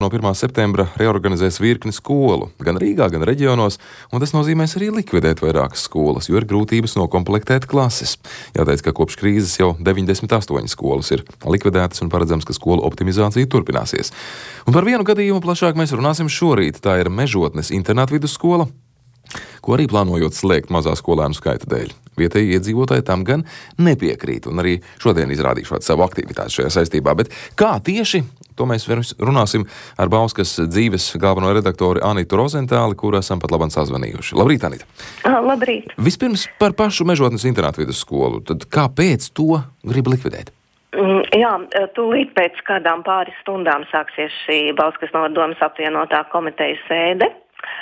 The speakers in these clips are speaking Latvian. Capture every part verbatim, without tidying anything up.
no pirmā septembra reorganizēs virkni skolu, gan Rīgā, gan reģionos, un tas nozīmēs arī likvidēt vairākas skolas, jo ir grūtības nokomplektēt klases. Jāteic, ka kopš krīzes jau deviņdesmit astoņas skolas ir likvidētas un paredzams, ka skolu optimizācija turpināsies. Un par vienu gadījumu plašāk mēs runāsim šorīt. Tā ir Mežotnes internāta vidusskola, ko arī plānojot slēgt mazā skolēnu skaita dēļ. Vietēji iedzīvotāji tam gan nepiekrīt, un arī šodien izrādīšu savu aktivitāti šajā saistībā. Bet kā tieši, to mēs runāsim ar Bauskas dzīves galveno redaktori Anitu Rozentāli, kuru esam pat labāk sazvanījuši. Labrīt, Anita! Labrīt! Vispirms par pašu Mežotnes internāta vidusskolu. Tad kāpēc to grib likvidēt? Jā, tūlīt pēc kādām pāris stundām sāksies šī Bauskas novadomes apvienotā komitejas sēde.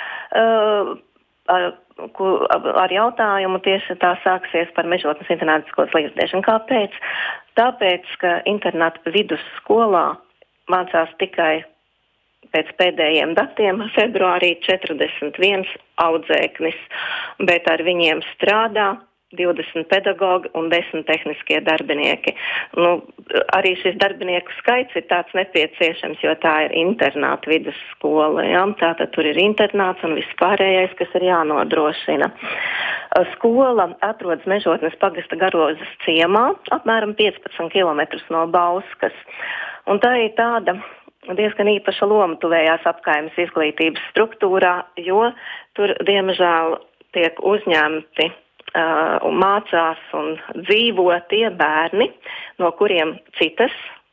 Uh, ar, ar jautājumu tieši tā sāksies par Mežotnes internāta skolas likvidēšanu. Kāpēc? Tāpēc, ka internāta vidusskolā mācās tikai pēc pēdējiem datiem februārī četrdesmit viens audzēknis, bet ar viņiem strādā divdesmit pedagogi un desmit tehniskie darbinieki. Nu, arī šis darbinieku skaits ir tāds nepieciešams, jo tā ir internāta vidusskola. Ja? Tātad tur ir internāts un viss pārējais, kas ir jānodrošina. Skola atrodas Mežotnes pagasta Garozas ciemā, apmēram piecpadsmit kilometrus no Bauskas. Un tā ir tāda diezgan īpaša loma tuvējās apkaimes izglītības struktūrā, jo tur, diemžēl, tiek uzņemti Uh, un mācās un dzīvo tie bērni, no kuriem citas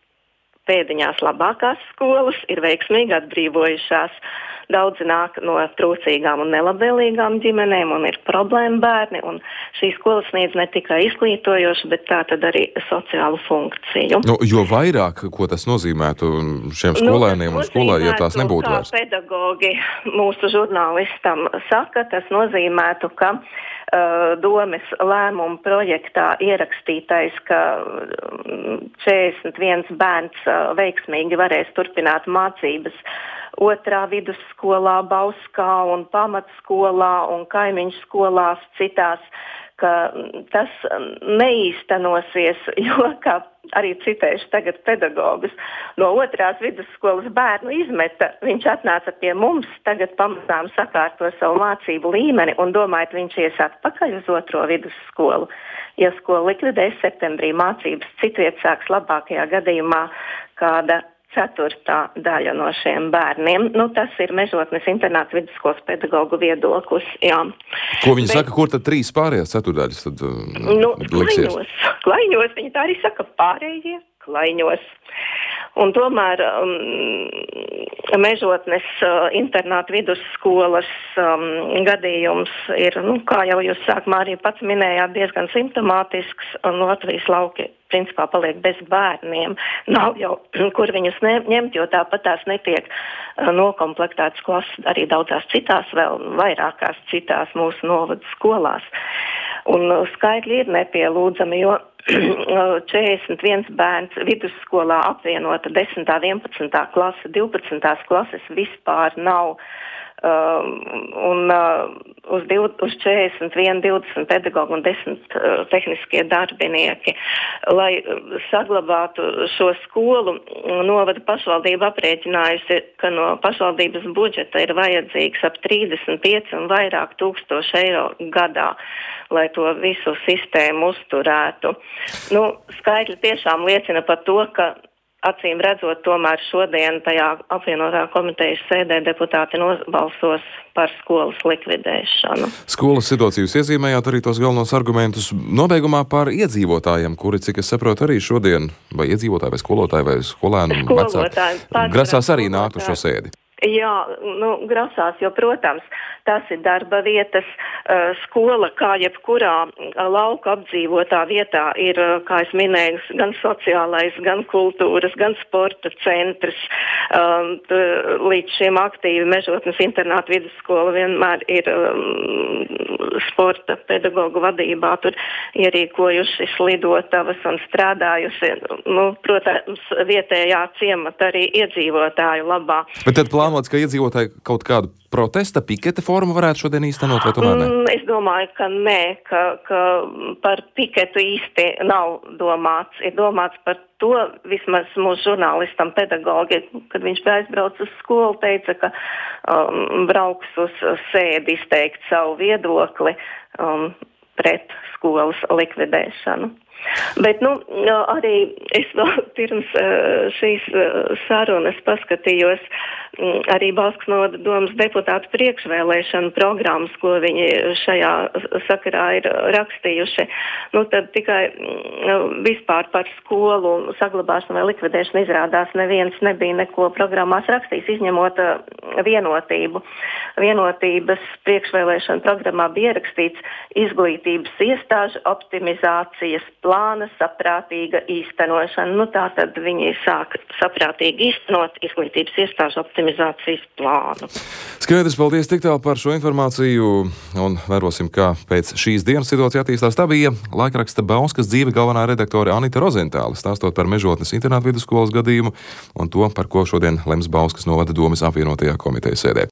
pēdiņās labākās skolas ir veiksmīgi atbrīvojušās. Daudzi nāk no trūcīgām un nelabvēlīgām ģimenēm un ir problēma bērni, un šī skola sniedz ne tikai izglītojošu, bet tā tad arī sociālu funkciju. Nu, jo vairāk, ko tas nozīmētu šiem skolēniem nu, un skolā, ja tās nebūtu vairs? Kā pedagogi mūsu žurnālistam saka, tas nozīmētu, ka uh, domes lēmuma projektā ierakstītais, ka četrdesmit viens bērns uh, veiksmīgi varēs turpināt mācības otrā vidusskolā, Bauskā un pamatskolā un kaimiņu skolās citās, ka tas neīstenosies, jo, kā arī citējuši tagad pedagogus, no otrās vidusskolas bērnu izmeta, viņš atnāca pie mums, tagad pamazām sakārto savu mācību līmeni un domājot, viņš ies atpakaļ uz otro vidusskolu. Ja skola likvidēs septembrī mācības, citviet sāks labākajā gadījumā kāda ceturtā daļa no šiem bērniem. Nu, tas ir Mežotnes internāta vidusskolas pedagogu viedoklis, jā. Ko viņi Bet, saka, kur tad trīs pārējās ceturdaļas tad uh, nu, liksies? Klaiņos, klaiņos, viņi tā arī saka, pārējie klaiņos. Un tomēr um, Mežotnes uh, internāta vidusskolas um, gadījums ir, nu, kā jau jūs sākumā arī pats minējāt, diezgan simptomātisks, un Latvijas lauki principā paliek bez bērniem. Nav jau, kur viņus ne, ņemt, jo tāpat tās netiek uh, nokomplektētas klases arī daudzās citās, vēl vairākās citās mūsu novadu skolās. Un uh, skaitļi ir nepielūdzami, jo četrdesmit viens bērns vidusskolā apvienota desmitā, vienpadsmitā klase, divpadsmitās klases vispār nav. Um, un uh, uz, div, uz četrdesmit viens, divdesmit pedagogu un desmit uh, tehniskie darbinieki. Lai uh, saglabātu šo skolu, novada pašvaldība aprēķinājusi, ka no pašvaldības budžeta ir vajadzīgs ap trīsdesmit pieci un vairāk tūkstoši eiro gadā, lai to visu sistēmu uzturētu. Nu, skaitļi tiešām liecina par to, ka acīm redzot, tomēr šodien tajā apvienotā komitejas sēdē deputāti nobalsos par skolas likvidēšanu. Skolas situāciju iezīmējāt arī tos galvenos argumentus. Nobeigumā par iedzīvotājiem, kuri, cik es saprotu, arī šodien, vai iedzīvotāji, vai skolotāji, vai skolēnu vecāki, grasās arī nākt uz šo sēdi. Jā, nu, grasās, jo, protams, tas ir darba vietas, uh, skola, kā jebkurā uh, lauka apdzīvotā vietā ir, uh, kā es minēju, gan sociālais, gan kultūras, gan sporta centrs. Um, t, līdz šim aktīvi Mežotnes internāta vidusskola vienmēr ir um, sporta pedagogu vadībā, tur ierīkojuši slidotavas un strādājusi, nu, protams, vietējā ciemata arī iedzīvotāju labā. Bet tad plāno plānots, ka iedzīvotāji kaut kādu protesta piketa formu varētu šodien īstenot, vai tomēr ne? Mm, es domāju, ka nē, ka, ka par piketu īsti nav domāts. Ir domāts par to, vismaz mūsu žurnālistam, pedagogi, kad viņš bija aizbraucis uz skolu, teica, ka um, brauks uz sēdi izteikt savu viedokli um, pret skolas likvidēšanu. Bet nu, arī es vēl pirms šīs sarunas paskatījos arī Bauskas novada domas deputātu priekšvēlēšanu programmas, ko viņi šajā sakarā ir rakstījuši. Nu, tad tikai vispār par skolu saglabāšanu vai likvidēšanu izrādās neviens nebija neko programmās rakstījis, izņemot vienotību. Vienotības priekšvēlēšanu programmā bija ierakstīts izglītības iestāžu optimizācijas plāna saprātīga īstenošana. Nu, tā tad viņi sāk saprātīgi īstenot izglītības iestāžu optimizācijas plānu. Skaidrs, paldies tik tālu par šo informāciju un vērosim, kā pēc šīs dienas situācija attīstās. Tā bija laikraksta Bauskas dzīve galvenā redaktore Anita Rozentāle, stāstot par Mežotnes internātu vidusskolas gadījumu un to, par ko šodien lems Bauskas novada domes apvienotajā komitejas sēdē.